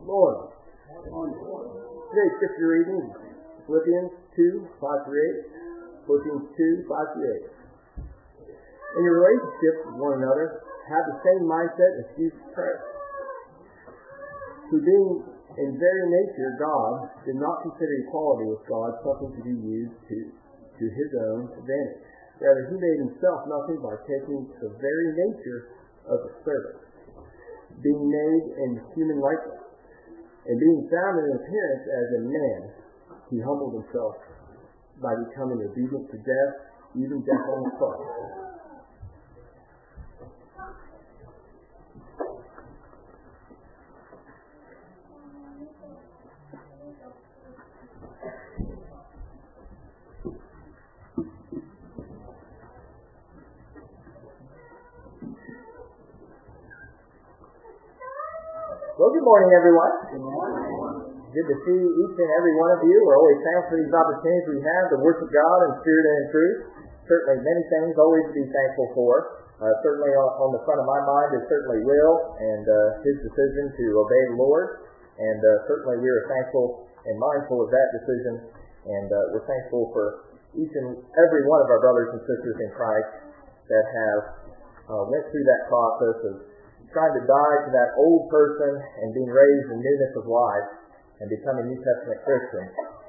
Lord. Today's scripture reading, Philippians 2:5-8. Philippians 2:5-8. In your relationship with one another, have the same mindset as Jesus Christ, who being in very nature God, did not consider equality with God something to be used to his own advantage. Rather, he made himself nothing by taking the very nature of a servant, being made in human likeness, and being found in appearance as a man, he humbled himself by becoming obedient to death, even death on the cross. Well, good morning, everyone. Good morning. Good to see each and every one of you. We're always thankful for these opportunities we have to worship God in spirit and in truth. Certainly many things always to be thankful for. Certainly on the front of my mind is certainly Will and his decision to obey the Lord. And certainly we are thankful and mindful of that decision. And we're thankful for each and every one of our brothers and sisters in Christ that have went through that process of trying to die to that old person and being raised in newness of life and becoming New Testament Christians.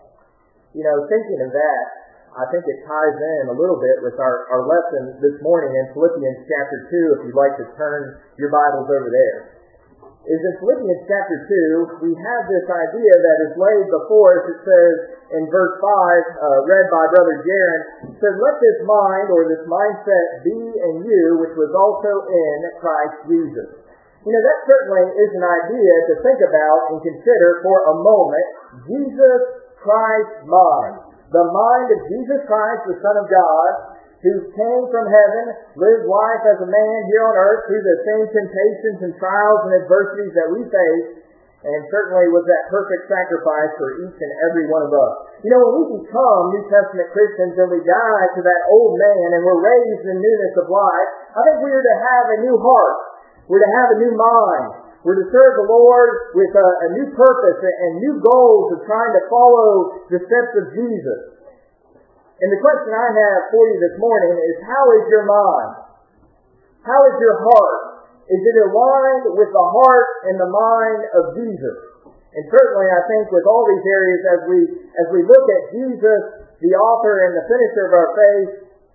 You know, thinking of that, I think it ties in a little bit with our lesson this morning in Philippians chapter 2, if you'd like to turn your Bibles over there. Is in Philippians chapter 2, we have this idea that is laid before us. It says in verse 5, read by Brother Jaron, it says, "Let this mind," or this mindset, "be in you, which was also in Christ Jesus." You know, that certainly is an idea to think about and consider for a moment. Jesus Christ's mind. The mind of Jesus Christ, the Son of God, who came from heaven, lived life as a man here on earth through the same temptations and trials and adversities that we face, and certainly was that perfect sacrifice for each and every one of us. You know, when we become New Testament Christians and we die to that old man and we're raised in newness of life, I think we are to have a new heart. We're to have a new mind. We're to serve the Lord with a new purpose and new goals of trying to follow the steps of Jesus. And the question I have for you this morning is, how is your mind? How is your heart? Is it aligned with the heart and the mind of Jesus? And certainly I think with all these areas, as we look at Jesus, the author and the finisher of our faith,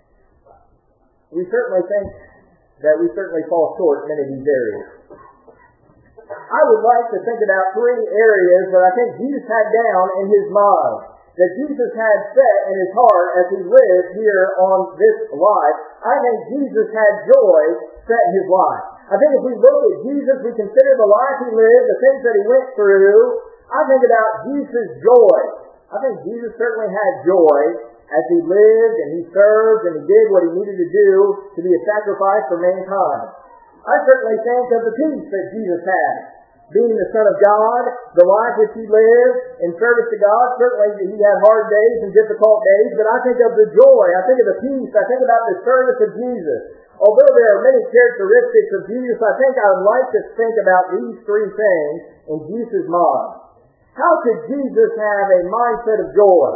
we certainly think that we certainly fall short in many of these areas. I would like to think about three areas that I think Jesus had down in his mind, that Jesus had set in his heart as he lived here on this life. I think Jesus had joy set in his life. I think if we look at Jesus, we consider the life he lived, the things that he went through, I think about Jesus' joy. I think Jesus certainly had joy as he lived and he served and he did what he needed to do to be a sacrifice for mankind. I certainly think of the peace that Jesus had. Being the Son of God, the life which he lived in service to God, certainly he had hard days and difficult days, but I think of the joy, I think of the peace, I think about the service of Jesus. Although there are many characteristics of Jesus, I think I would like to think about these three things in Jesus' mind. How could Jesus have a mindset of joy?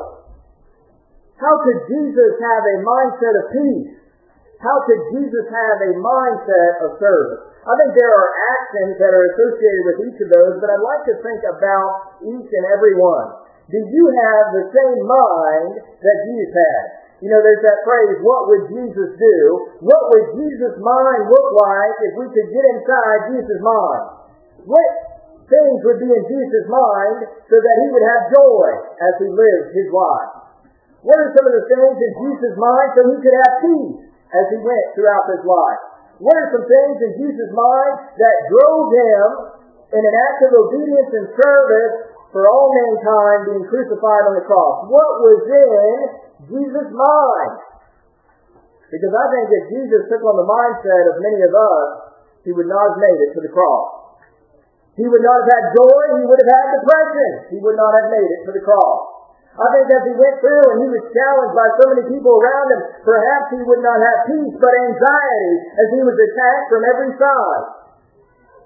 How could Jesus have a mindset of peace? How could Jesus have a mindset of service? I think there are actions that are associated with each of those, but I'd like to think about each and every one. Do you have the same mind that Jesus had? You know, there's that phrase, what would Jesus do? What would Jesus' mind look like if we could get inside Jesus' mind? What things would be in Jesus' mind so that he would have joy as he lived his life? What are some of the things in Jesus' mind so he could have peace as he went throughout his life? What are some things in Jesus' mind that drove him in an act of obedience and service for all mankind being crucified on the cross? What was in Jesus' mind? Because I think if Jesus took on the mindset of many of us, he would not have made it to the cross. He would not have had joy, he would have had depression. He would not have made it to the cross. I think as he went through and he was challenged by so many people around him, perhaps he would not have peace, but anxiety as he was attacked from every side.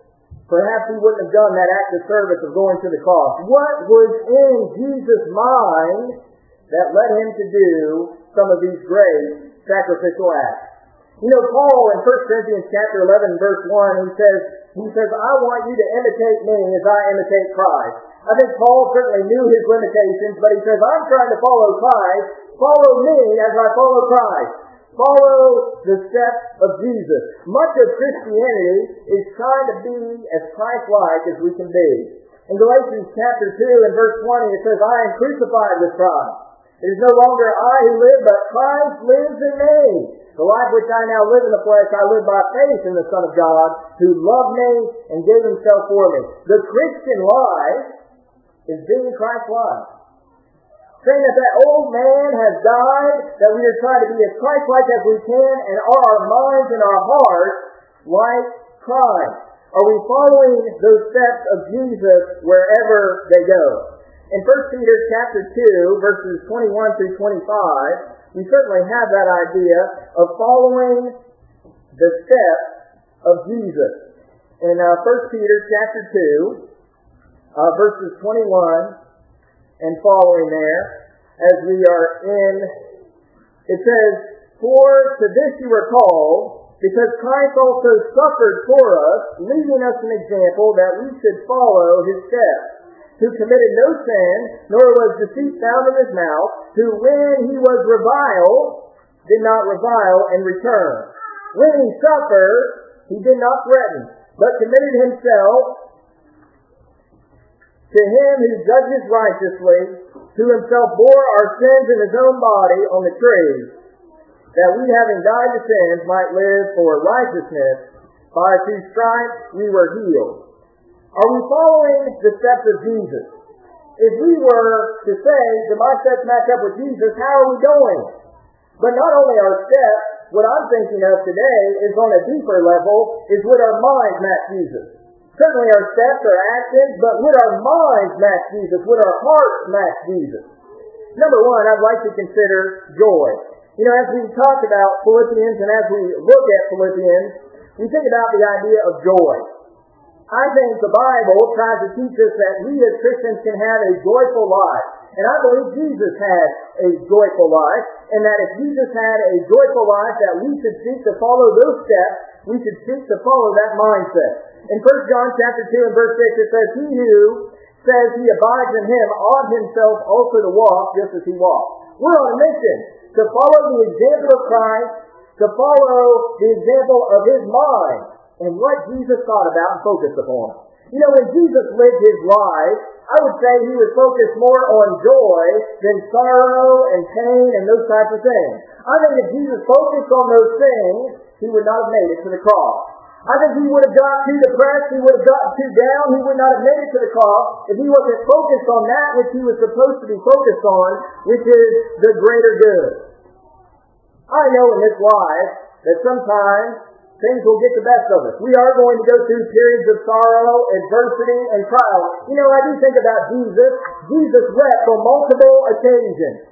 perhaps he wouldn't have done that act of service of going to the cross. What was in Jesus' mind that led him to do some of these great sacrificial acts? You know, Paul in 1 Corinthians chapter 11, verse 1, he says, I want you to imitate me as I imitate Christ. I think Paul certainly knew his limitations, but he says, I'm trying to follow Christ. Follow me as I follow Christ. Follow the steps of Jesus. Much of Christianity is trying to be as Christ-like as we can be. In Galatians chapter 2 and verse 20, it says, I am crucified with Christ. It is no longer I who live, but Christ lives in me. The life which I now live in the flesh, I live by faith in the Son of God, who loved me and gave himself for me. The Christian life is being Christ-like. Saying that old man has died, that we are trying to be as Christ-like as we can, and are our minds and our hearts like Christ? Are we following those steps of Jesus wherever they go? In 1 Peter chapter 2, verses 21 through 25, we certainly have that idea of following the steps of Jesus. In 1 Peter chapter 2, verses 21 and following there, as we are in, it says, For to this you were called, because Christ also suffered for us, leaving us an example that we should follow his steps, who committed no sin, nor was deceit found in his mouth, who when he was reviled, did not revile in return. When he suffered, he did not threaten, but committed himself to him who judges righteously, who himself bore our sins in his own body on the tree, that we having died to sins might live for righteousness, by whose stripes we were healed. Are we following the steps of Jesus? If we were to say, do my steps match up with Jesus, how are we going? But not only our steps, what I'm thinking of today is on a deeper level, is would our minds match Jesus? Certainly our steps, our actions, but would our minds match Jesus? Would our hearts match Jesus? Number one, I'd like to consider joy. You know, as we talk about Philippians and as we look at Philippians, we think about the idea of joy. I think the Bible tries to teach us that we as Christians can have a joyful life. And I believe Jesus had a joyful life, and that if Jesus had a joyful life, that we should seek to follow those steps, we should seek to follow that mindset. In 1 John chapter 2 and verse 6, it says, He who says he abides in him ought himself also to walk just as he walked. We're on a mission to follow the example of Christ, to follow the example of his mind, and what Jesus thought about and focused upon. You know, when Jesus lived his life, I would say he was focused more on joy than sorrow and pain and those types of things. I think if Jesus focused on those things, he would not have made it to the cross. I think he would have got too depressed, he would have gotten too down, he would not have made it to the cross if he wasn't focused on that which he was supposed to be focused on, which is the greater good. I know in this life that sometimes things will get the best of us. We are going to go through periods of sorrow, adversity, and trial. You know, I do think about Jesus. Jesus wept on multiple occasions.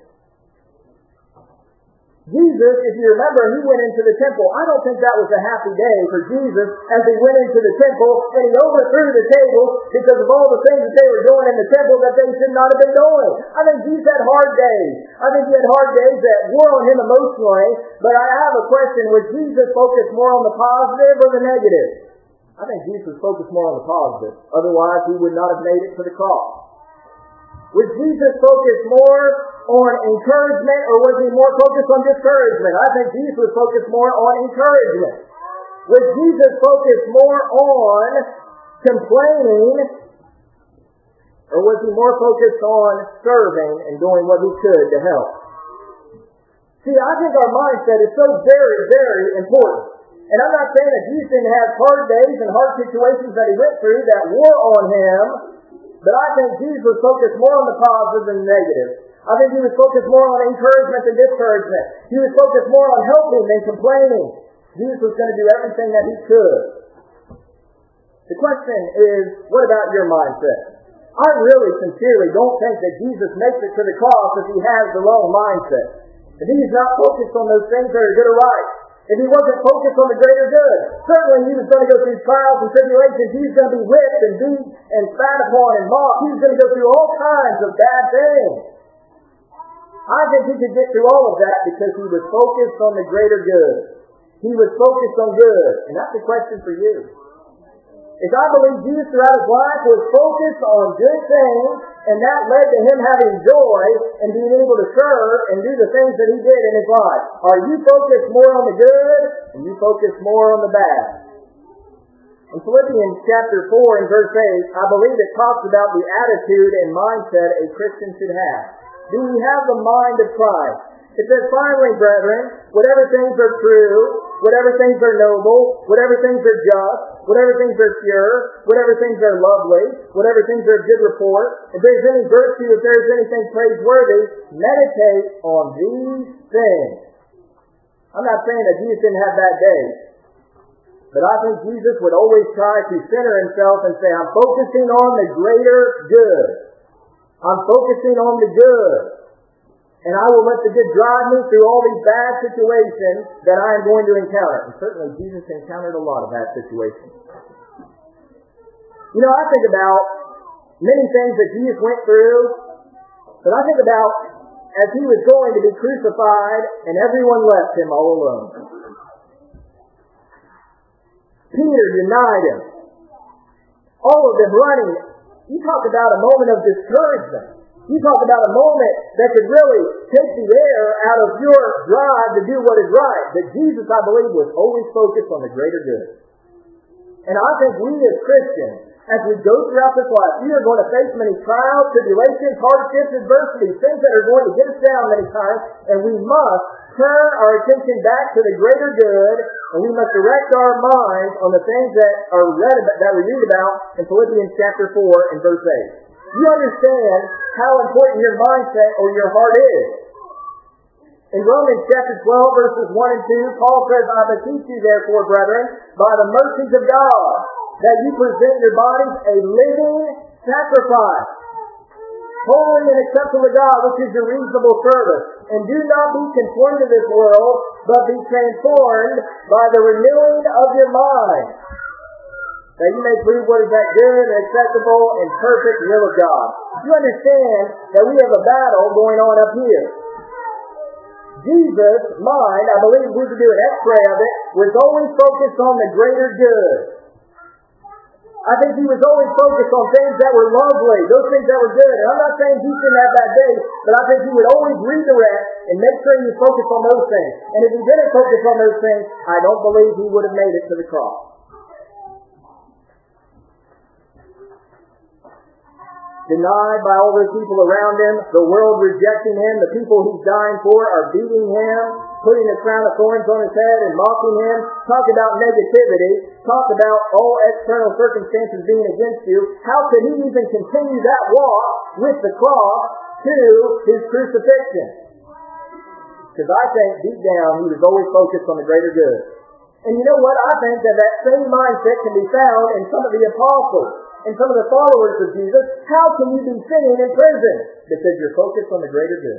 Jesus, if you remember, he went into the temple. I don't think that was a happy day for Jesus as he went into the temple and he overthrew the tables because of all the things that they were doing in the temple that they should not have been doing. I think Jesus had hard days. I think he had hard days that wore on him emotionally, but I have a question. Was Jesus focused more on the positive or the negative? I think Jesus focused more on the positive. Otherwise, he would not have made it to the cross. Was Jesus focused more on encouragement or was he more focused on discouragement? I think Jesus was focused more on encouragement. Was Jesus focused more on complaining or was he more focused on serving and doing what he could to help? See, I think our mindset is so very, very important. And I'm not saying that Jesus didn't have hard days and hard situations that he went through that wore on him, but I think Jesus was focused more on the positive than the negative. I think he was focused more on encouragement than discouragement. He was focused more on helping than complaining. Jesus was going to do everything that he could. The question is, what about your mindset? I really sincerely don't think that Jesus makes it to the cross if he has the wrong mindset. If he's not focused on those things that are good or right. if he wasn't focused on the greater good. Certainly he was going to go through trials and tribulations. He was going to be whipped and beat and spat upon and mocked. He was going to go through all kinds of bad things. I think he could get through all of that because he was focused on the greater good. He was focused on good. And that's a question for you. If I believe Jesus throughout his life was focused on good things, and that led to him having joy and being able to serve and do the things that he did in his life. Are you focused more on the good, and you focus more on the bad? In Philippians chapter 4 and verse 8, I believe it talks about the attitude and mindset a Christian should have. Do we have the mind of Christ? It says, finally, brethren, whatever things are true, whatever things are noble, whatever things are just, whatever things are pure, whatever things are lovely, whatever things are of good report, if there's any virtue, if there's anything praiseworthy, meditate on these things. I'm not saying that Jesus didn't have bad days, but I think Jesus would always try to center himself and say, I'm focusing on the greater good. I'm focusing on the good. And I will let the good drive me through all these bad situations that I am going to encounter. And certainly Jesus encountered a lot of bad situations. You know, I think about many things that Jesus went through, but I think about as he was going to be crucified and everyone left him all alone. Peter denied him. All of them running. You talk about a moment of discouragement. You talk about a moment that could really take the air out of your drive to do what is right. But Jesus, I believe, was always focused on the greater good. And I think we as Christians, as we go throughout this life, we are going to face many trials, tribulations, hardships, adversities, things that are going to get us down many times, and we must turn our attention back to the greater good, and we must direct our minds on the things that we read about in Philippians chapter 4 and verse 8. You understand how important your mindset or your heart is. In Romans chapter 12, verses 1 and 2, Paul says, I beseech you therefore, brethren, by the mercies of God, that you present your bodies a living sacrifice, holy and acceptable to God, which is your reasonable service. And do not be conformed to this world, but be transformed by the renewing of your mind, that you may prove what is that good and acceptable and perfect will of God. You understand that we have a battle going on up here. Jesus' mind, I believe we could do an x-ray of it, was always focused on the greater good. I think he was always focused on things that were lovely, those things that were good. And I'm not saying he didn't have bad days, but I think he would always redirect and make sure he focused on those things. And if he didn't focus on those things, I don't believe he would have made it to the cross. Denied by all those people around him, the world rejecting him, the people he's dying for are beating him, putting a crown of thorns on his head and mocking him. Talk about negativity. Talk about all external circumstances being against you. How could he even continue that walk with the cross to his crucifixion? Because I think deep down he was always focused on the greater good. And you know what? I think that same mindset can be found in some of the apostles and some of the followers of Jesus. How can you be sitting in prison? Because you're focused on the greater good.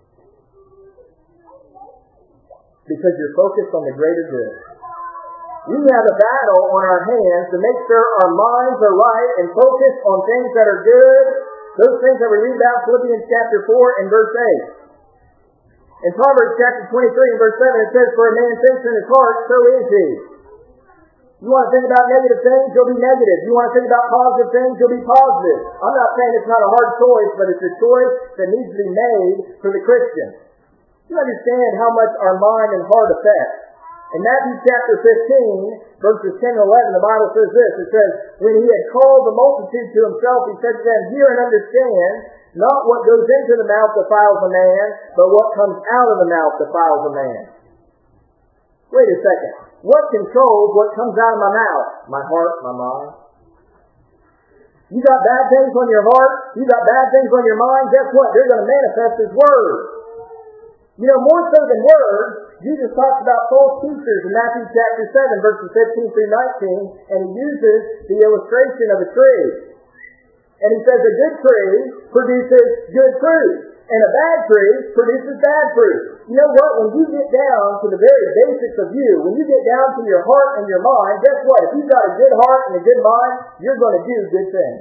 Because you're focused on the greater good. We have a battle on our hands to make sure our minds are right and focused on things that are good. Those things that we read about in Philippians chapter 4 and verse 8. In Proverbs chapter 23 and verse 7 it says, for a man thinks in his heart, so is he. You want to think about negative things, you'll be negative. You want to think about positive things, you'll be positive. I'm not saying it's not a hard choice, but it's a choice that needs to be made for the Christian. You understand how much our mind and heart affects. In Matthew chapter 15, verses 10 and 11, the Bible says this. It says, when he had called the multitude to himself, he said to them, hear and understand, not what goes into the mouth defiles a man, but what comes out of the mouth defiles a man. Wait a second. What controls what comes out of my mouth? My heart, my mind. You got bad things on your heart, you got bad things on your mind, guess what? They're going to manifest as words. You know, more so than words, Jesus talks about false teachers in Matthew chapter 7, verses 15 through 19, and he uses the illustration of a tree. And he says a good tree produces good fruit, and a bad tree produces bad fruit. You know what? When you get down to the very basics of you, when you get down to your heart and your mind, guess what? If you've got a good heart and a good mind, you're going to do good things.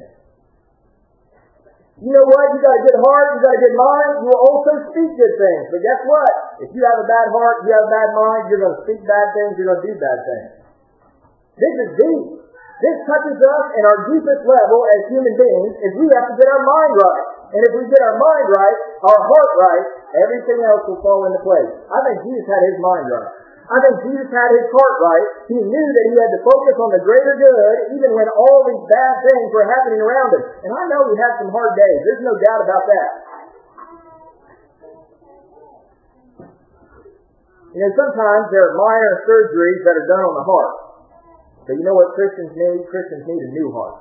You know what? You've got a good heart, you've got a good mind, you will also speak good things. But guess what? If you have a bad heart, you have a bad mind, you're going to speak bad things, you're going to do bad things. This is deep. This touches us in our deepest level as human beings, is we have to get our mind right. And if we get our mind right, our heart right, everything else will fall into place. I think Jesus had his mind right. I think Jesus had his heart right. He knew that he had to focus on the greater good, even when all these bad things were happening around him. And I know he had some hard days. There's no doubt about that. You know, sometimes there are minor surgeries that are done on the heart. But you know what Christians need? Christians need a new heart.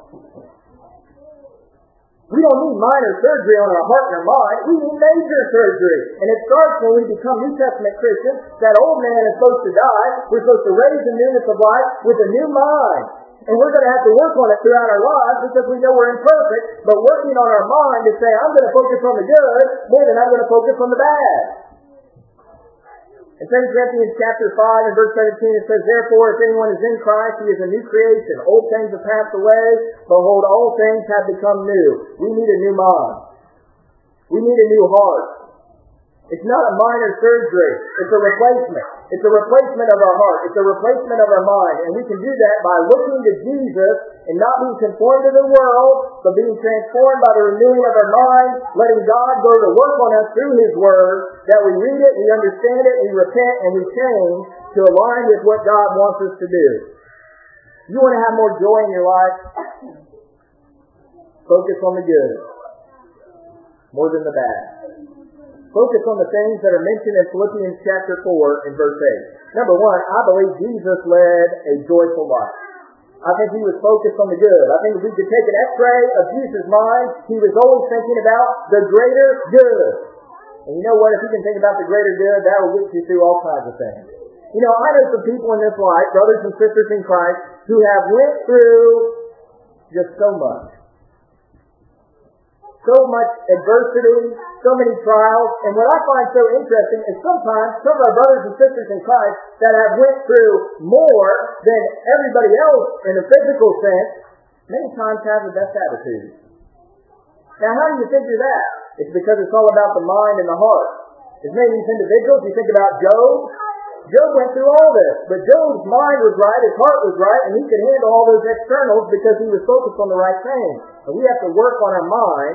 We don't need minor surgery on our heart and our mind. We need major surgery. And it starts when we become New Testament Christians. That old man is supposed to die. We're supposed to raise the newness of life with a new mind. And we're going to have to work on it throughout our lives because we know we're imperfect. But working on our mind to say, I'm going to focus on the good more than I'm going to focus on the bad. In 2 Corinthians chapter 5 and verse 17 it says, therefore, if anyone is in Christ, he is a new creation. Old things have passed away. Behold, all things have become new. We need a new mind. We need a new heart. It's not a minor surgery. It's a replacement. It's a replacement of our heart. It's a replacement of our mind. And we can do that by looking to Jesus and not being conformed to the world, but being transformed by the renewing of our mind, letting God go to work on us through his word, that we read it, we understand it, we repent, and we change to align with what God wants us to do. You want to have more joy in your life? Focus on the good more than the bad. Focus on the things that are mentioned in Philippians chapter 4 and verse 8. Number one, I believe Jesus led a joyful life. I think he was focused on the good. I think if we could take an x-ray of Jesus' mind, he was always thinking about the greater good. And you know what? If you can think about the greater good, that will get you through all kinds of things. You know, I know some people in this life, brothers and sisters in Christ, who have went through just so much. So much adversity, so many trials. And what I find so interesting is sometimes some of our brothers and sisters in Christ that have went through more than everybody else in a physical sense, many times have the best attitude. Now, how do you figure that? It's because it's all about the mind and the heart. As many of these individuals, you think about Job. Job went through all this, but Job's mind was right, his heart was right, and he could handle all those externals because he was focused on the right thing. And we have to work on our mind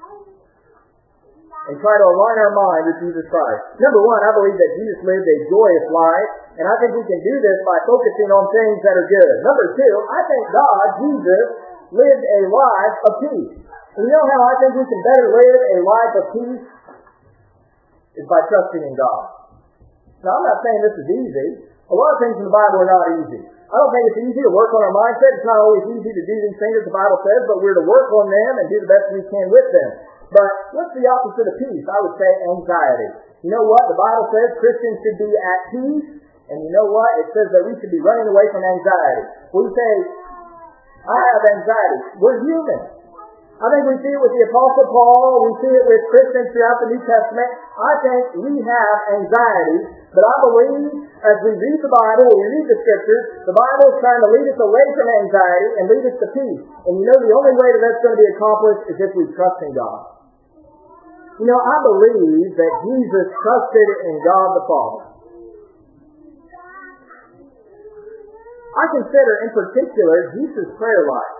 and try to align our mind with Jesus Christ. Number one, I believe that Jesus lived a joyous life, and I think we can do this by focusing on things that are good. Number two, I think God, Jesus, lived a life of peace. And you know how I think we can better live a life of peace? Is by trusting in God. Now, I'm not saying this is easy. A lot of things in the Bible are not easy. I don't think it's easy to work on our mindset. It's not always easy to do these things that the Bible says, but we're to work on them and do the best we can with them. But what's the opposite of peace? I would say anxiety. You know what? The Bible says Christians should be at peace, and you know what? It says that we should be running away from anxiety. We say, I have anxiety. We're human. I think we see it with the Apostle Paul. We see it with Christians throughout the New Testament. I think we have anxiety, but I believe as we read the Bible, we read the Scriptures, the Bible is trying to lead us away from anxiety and lead us to peace. And you know the only way that that's going to be accomplished is if we trust in God. You know, I believe that Jesus trusted in God the Father. I consider in particular Jesus' prayer life.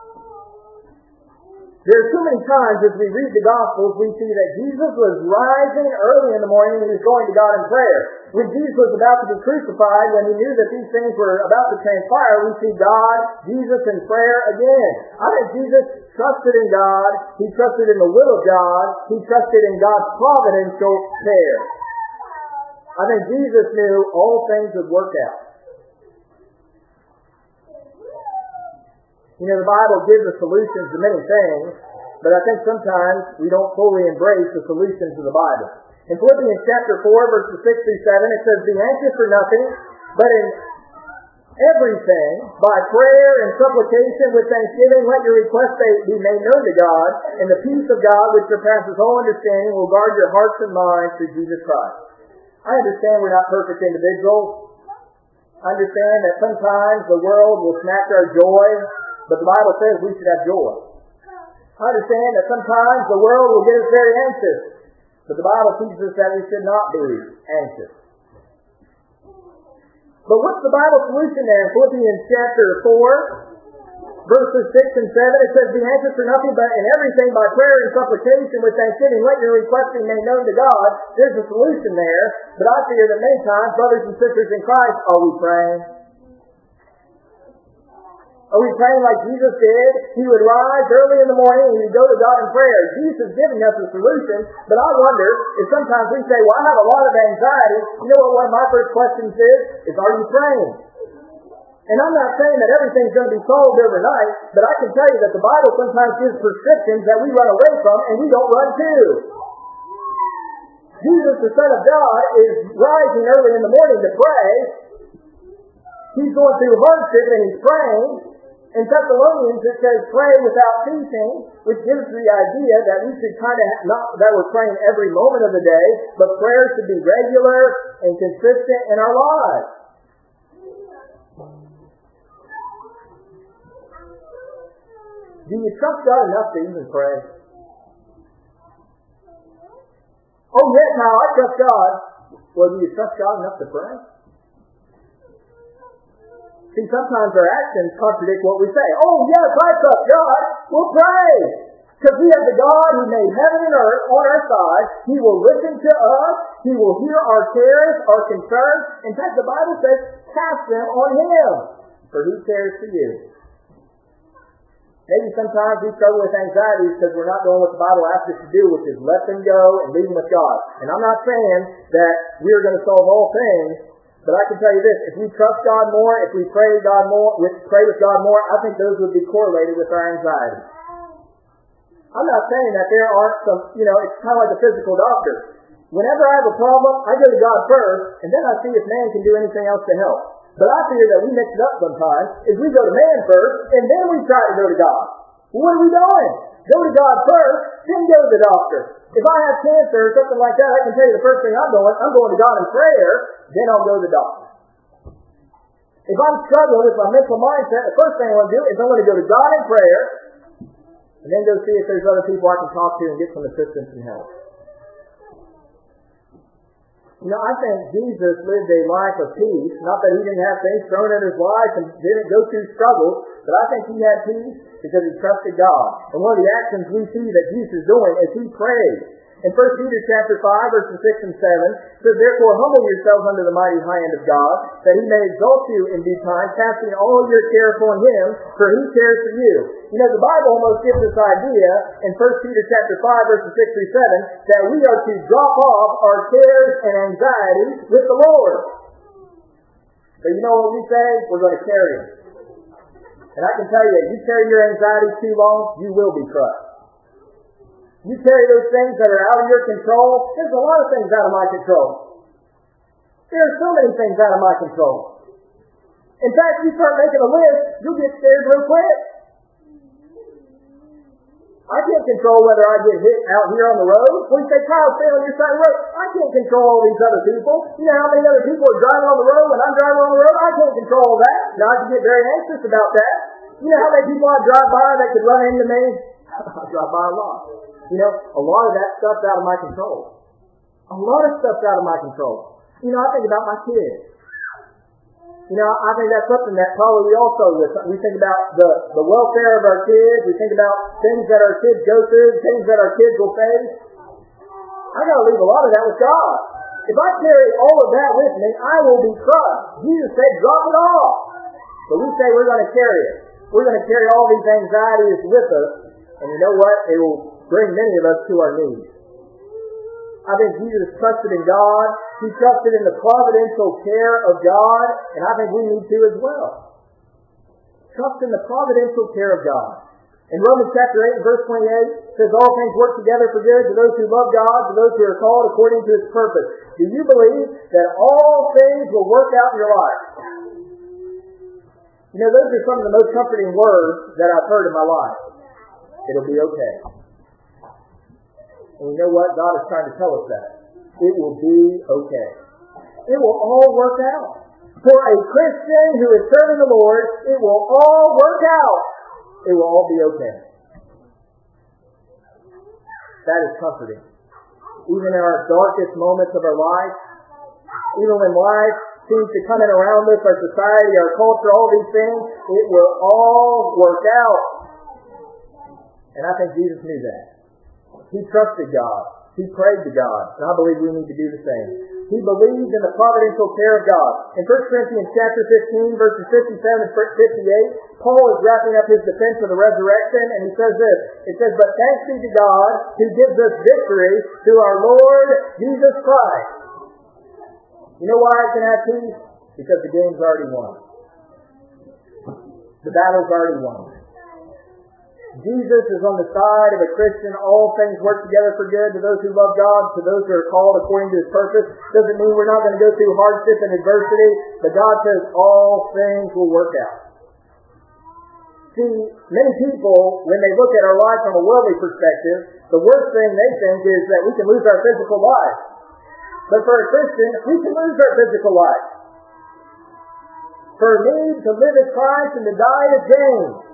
There are so many times as we read the Gospels, we see that Jesus was rising early in the morning and he was going to God in prayer. When Jesus was about to be crucified, when he knew that these things were about to transpire, we see God, Jesus in prayer again. I think Jesus trusted in God. He trusted in the will of God. He trusted in God's providential care. I think Jesus knew all things would work out. You know, the Bible gives us solutions to many things, but I think sometimes we don't fully embrace the solutions of the Bible. In Philippians chapter 4, verses 6 through 7, it says, be anxious for nothing, but in everything, by prayer and supplication with thanksgiving, let your requests be made known to God, and the peace of God, which surpasses all understanding, will guard your hearts and minds through Jesus Christ. I understand we're not perfect individuals. I understand that sometimes the world will snatch our joy, but the Bible says we should have joy. I understand that sometimes the world will get us very anxious, but the Bible teaches us that we should not be anxious. But what's the Bible solution there? In Philippians chapter 4, verses 6 and 7, it says, "Be anxious for nothing, but in everything by prayer and supplication with thanksgiving, let your requests be made known to God." There's a solution there, but I fear that many times, brothers and sisters in Christ, are we praying? Are we praying like Jesus did? He would rise early in the morning and he would go to God in prayer. Jesus is giving us a solution, but I wonder if sometimes we say, well, I have a lot of anxiety. You know what one of my first questions is are you praying? And I'm not saying that everything's going to be solved overnight, but I can tell you that the Bible sometimes gives prescriptions that we run away from and we don't run to. Jesus, the Son of God, is rising early in the morning to pray. He's going through hardship and he's praying. In Thessalonians, it says, "Pray without ceasing," which gives the idea that we should not that we're praying every moment of the day, but prayer should be regular and consistent in our lives. Do you trust God enough to even pray? Oh, yes, now I trust God. Well, do you trust God enough to pray? See, sometimes our actions contradict what we say. Oh, yes, I trust God. We'll pray. Because we have the God who made heaven and earth on our side. He will listen to us. He will hear our cares, our concerns. In fact, the Bible says, cast them on Him, for He cares for you. Maybe sometimes we struggle with anxiety because we're not doing what the Bible asks us to do, which is let them go and leave them with God. And I'm not saying that we're going to solve all things, but I can tell you this, if we trust God more, if we pray with God more, I think those would be correlated with our anxiety. I'm not saying that there aren't some, it's kind of like a physical doctor. Whenever I have a problem, I go to God first, and then I see if man can do anything else to help. But I fear that we mix it up sometimes, is we go to man first, and then we try to go to God. Well, what are we doing? Go to God first, then go to the doctor. If I have cancer or something like that, I can tell you the first thing I'm going to God in prayer, then I'll go to the doctor. If I'm struggling with my mental mindset, the first thing I want to do is I'm going to go to God in prayer, and then go see if there's other people I can talk to and get some assistance and help. I think Jesus lived a life of peace. Not that he didn't have things thrown in his life and didn't go through struggles, but I think he had peace because he trusted God. And one of the actions we see that Jesus is doing is he prayed. In 1 Peter chapter 5, verses 6 and 7, it says, "Therefore humble yourselves under the mighty hand of God, that he may exalt you in due time, casting all your care upon him, for he cares for you." The Bible almost gives this idea in 1 Peter chapter 5, verses 6 through 7, that we are to drop off our cares and anxieties with the Lord. But you know what we say? We're going to carry them. And I can tell you, if you carry your anxieties too long, you will be crushed. You carry those things that are out of your control. There's a lot of things out of my control. There are so many things out of my control. In fact, you start making a list, you'll get scared real quick. I can't control whether I get hit out here on the road. When you say, "Kyle, stay on your side of the road," I can't control all these other people. You know how many other people are driving on the road when I'm driving on the road? I can't control all that. Now, I can get very anxious about that. You know how many people I drive by that could run into me? I drive by a lot. A lot of that stuff's out of my control. A lot of stuff's out of my control. I think about my kids. I think that's something that probably we also, we think about the welfare of our kids. We think about things that our kids go through, things that our kids will face. I got to leave a lot of that with God. If I carry all of that with me, I will be crushed. Jesus said, drop it off. But we say we're going to carry it. We're going to carry all these anxieties with us. And you know what? It will bring many of us to our knees. I think Jesus trusted in God. He trusted in the providential care of God. And I think we need to as well. Trust in the providential care of God. In Romans chapter 8 and verse 28, it says, "All things work together for good to those who love God, to those who are called according to His purpose." Do you believe that all things will work out in your life? Those are some of the most comforting words that I've heard in my life. It'll be okay. And you know what? God is trying to tell us that. It will be okay. It will all work out. For a Christian who is serving the Lord, it will all work out. It will all be okay. That is comforting. Even in our darkest moments of our life, even when life seems to come in around us, our society, our culture, all these things, it will all work out. And I think Jesus knew that. He trusted God. He prayed to God. And I believe we need to do the same. He believed in the providential care of God. In 1 Corinthians chapter 15, verses 57 and 58, Paul is wrapping up his defense of the resurrection, and he says this. It says, "But thanks be to God who gives us victory through our Lord Jesus Christ." You know why I can have peace? Because the game's already won. The battle's already won. Jesus is on the side of a Christian. All things work together for good to those who love God, to those who are called according to His purpose. Doesn't mean we're not going to go through hardship and adversity, but God says all things will work out. See, many people, when they look at our life from a worldly perspective, the worst thing they think is that we can lose our physical life. But for a Christian, we can lose our physical life. For me, to live as Christ and to die as gain.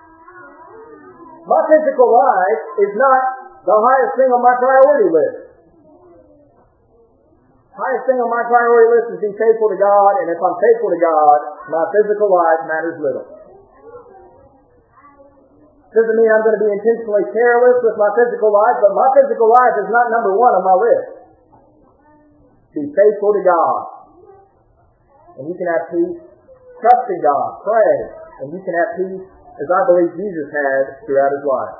My physical life is not the highest thing on my priority list. Highest thing on my priority list is be faithful to God, and if I'm faithful to God, my physical life matters little. Doesn't mean I'm going to be intentionally careless with my physical life, but my physical life is not number one on my list. Be faithful to God, and you can have peace. Trust in God, pray, and you can have peace, as I believe Jesus had throughout His life.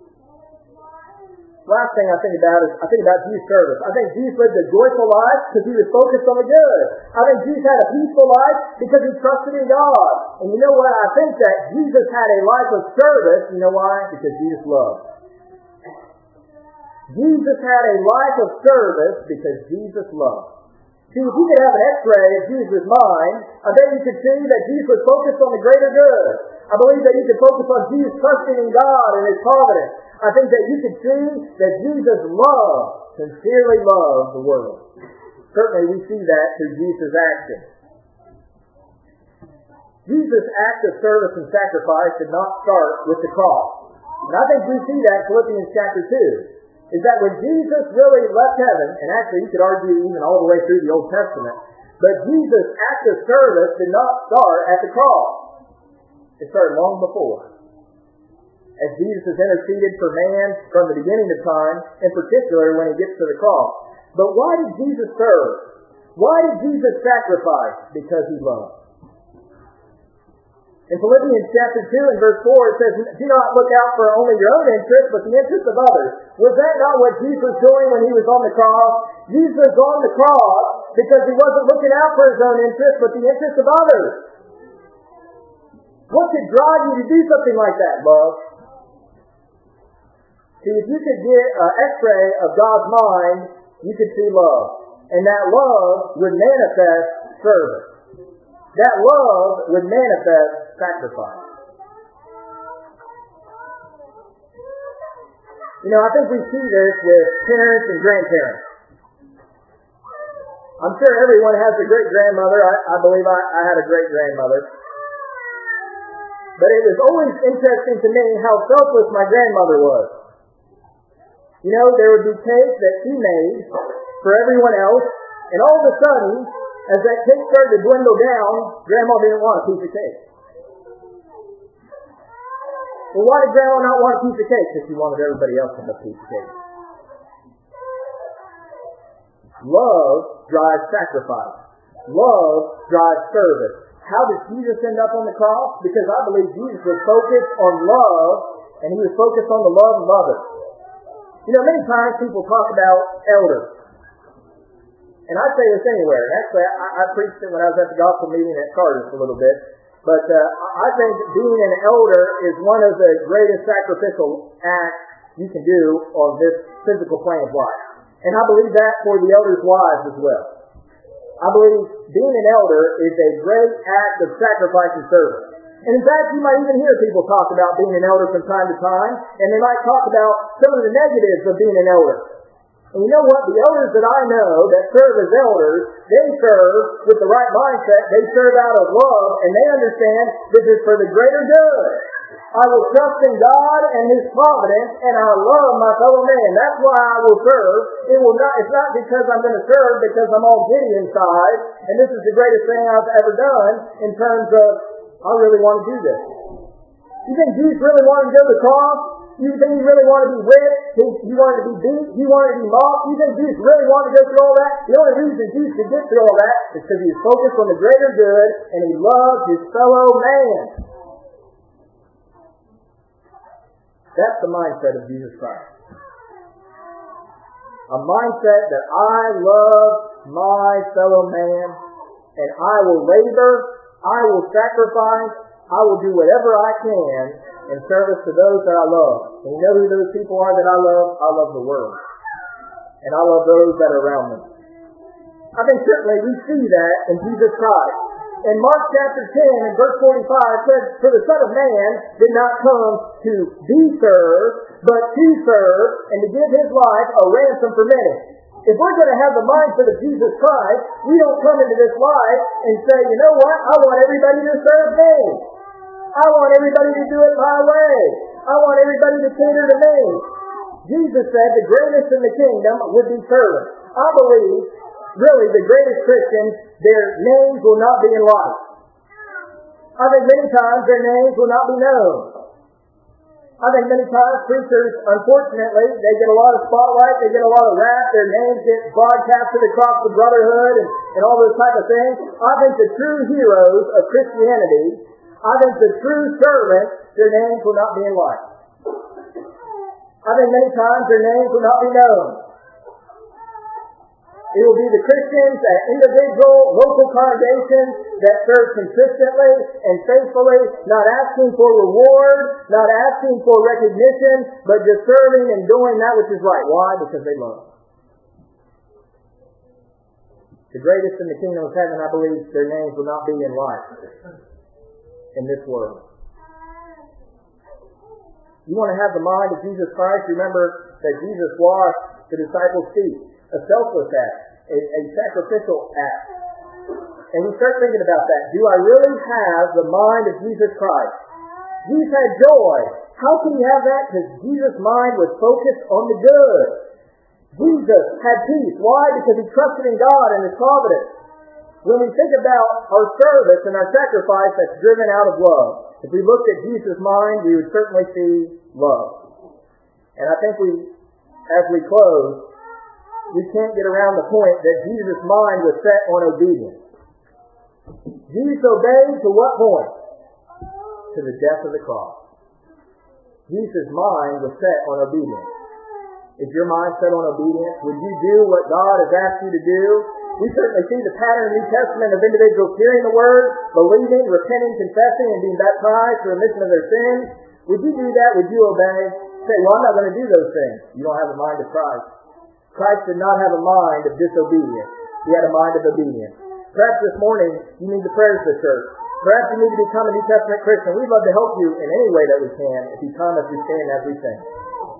Last thing I think about Jesus' service. I think Jesus lived a joyful life because He was focused on the good. I think Jesus had a peaceful life because He trusted in God. And you know what? I think that Jesus had a life of service. You know why? Because Jesus loved. Jesus had a life of service because Jesus loved. See, if you could have an x-ray of Jesus' mind, I bet you could see that Jesus was focused on the greater good. I believe that you could focus on Jesus trusting in God and His providence. I think that you could see that Jesus sincerely loved the world. Certainly we see that through Jesus' action. Jesus' act of service and sacrifice did not start with the cross. And I think we see that in Philippians chapter 2. Is that when Jesus really left heaven, and actually you could argue even all the way through the Old Testament, but Jesus' act of service did not start at the cross. It started long before. As Jesus has interceded for man from the beginning of time, in particular when He gets to the cross. But why did Jesus serve? Why did Jesus sacrifice? Because He loved. In Philippians chapter 2 and verse 4 it says, "Do not look out for only your own interest, but the interest of others." Was that not what Jesus was doing when He was on the cross? Jesus was on the cross because He wasn't looking out for His own interest, but the interest of others. What could drive you to do something like that, love? See, if you could get an x-ray of God's mind, you could see love. And that love would manifest service. That love would manifest sacrifice. You know, I think we see this with parents and grandparents. I'm sure everyone has a great-grandmother. I believe I had a great-grandmother. But it was always interesting to me how selfless my grandmother was. You know, there would be cake that she made for everyone else, and all of a sudden, as that cake started to dwindle down, Grandma didn't want a piece of cake. Well, why did Grandma not want a piece of cake? Because she wanted everybody else to have a piece of cake. Love drives sacrifice. Love drives service. How did Jesus end up on the cross? Because I believe Jesus was focused on love, and He was focused on the love of others. You know, many times people talk about elders. And I say this anywhere. Actually, I preached it when I was at the gospel meeting at Sardis a little bit. But I think being an elder is one of the greatest sacrificial acts you can do on this physical plane of life. And I believe that for the elders' wives as well. I believe being an elder is a great act of sacrifice and service. And in fact, you might even hear people talk about being an elder from time to time, and they might talk about some of the negatives of being an elder. And you know what? The elders that I know that serve as elders, they serve with the right mindset. They serve out of love, and they understand this is for the greater good. I will trust in God and His providence, and I love my fellow man. That's why I will serve. It's not because I'm going to serve because I'm all giddy inside, and this is the greatest thing I've ever done in terms of, I really want to do this. You think Jesus really wanted to go to the cross? You think He really wanted to be whipped? He wanted to be beat? He wanted to be mocked? You think Jesus really wanted to go through all that? The only reason Jesus could get through all that is because He was focused on the greater good, and He loved His fellow man. That's the mindset of Jesus Christ. A mindset that I love my fellow man, and I will labor, I will sacrifice, I will do whatever I can in service to those that I love. And you know who those people are that I love? I love the world. And I love those that are around me. I think certainly we see that in Jesus Christ. In Mark chapter 10 and verse 45 it says, "For the Son of Man did not come to be served, but to serve, and to give His life a ransom for many." If we're going to have the mindset of Jesus Christ, we don't come into this life and say, you know what, I want everybody to serve me. I want everybody to do it my way. I want everybody to cater to me. Jesus said the greatest in the kingdom would be servants. I believe, really, the greatest Christians, their names will not be in light. I think many times their names will not be known. I think many times preachers, unfortunately, they get a lot of spotlight, they get a lot of rap, their names get broadcasted across the brotherhood and all those type of things. I think the true heroes of Christianity, I think the true servants, their names will not be in light. I think many times their names will not be known. It will be the Christians at individual, local congregations that serve consistently and faithfully, not asking for reward, not asking for recognition, but just serving and doing that which is right. Why? Because they love. The greatest in the kingdom of heaven, I believe, their names will not be in light in this world. You want to have the mind of Jesus Christ? Remember that Jesus washed the disciples' feet. A selfless act, a sacrificial act. And we start thinking about that. Do I really have the mind of Jesus Christ? Jesus had joy. How can you have that? Because Jesus' mind was focused on the good. Jesus had peace. Why? Because he trusted in God and His providence. When we think about our service and our sacrifice, that's driven out of love. If we looked at Jesus' mind, we would certainly see love. And I think as we close, we can't get around the point that Jesus' mind was set on obedience. Jesus obeyed to what point? To the death of the cross. Jesus' mind was set on obedience. Is your mind set on obedience? Would you do what God has asked you to do? We certainly see the pattern in the New Testament of individuals hearing the Word, believing, repenting, confessing, and being baptized for remission of their sins. Would you do that? Would you obey? Say, well, I'm not going to do those things. You don't have the mind of Christ. Christ did not have a mind of disobedience. He had a mind of obedience. Perhaps this morning you need the prayers of the church. Perhaps you need to become a New Testament Christian. We'd love to help you in any way that we can if you come as we stand as we sing.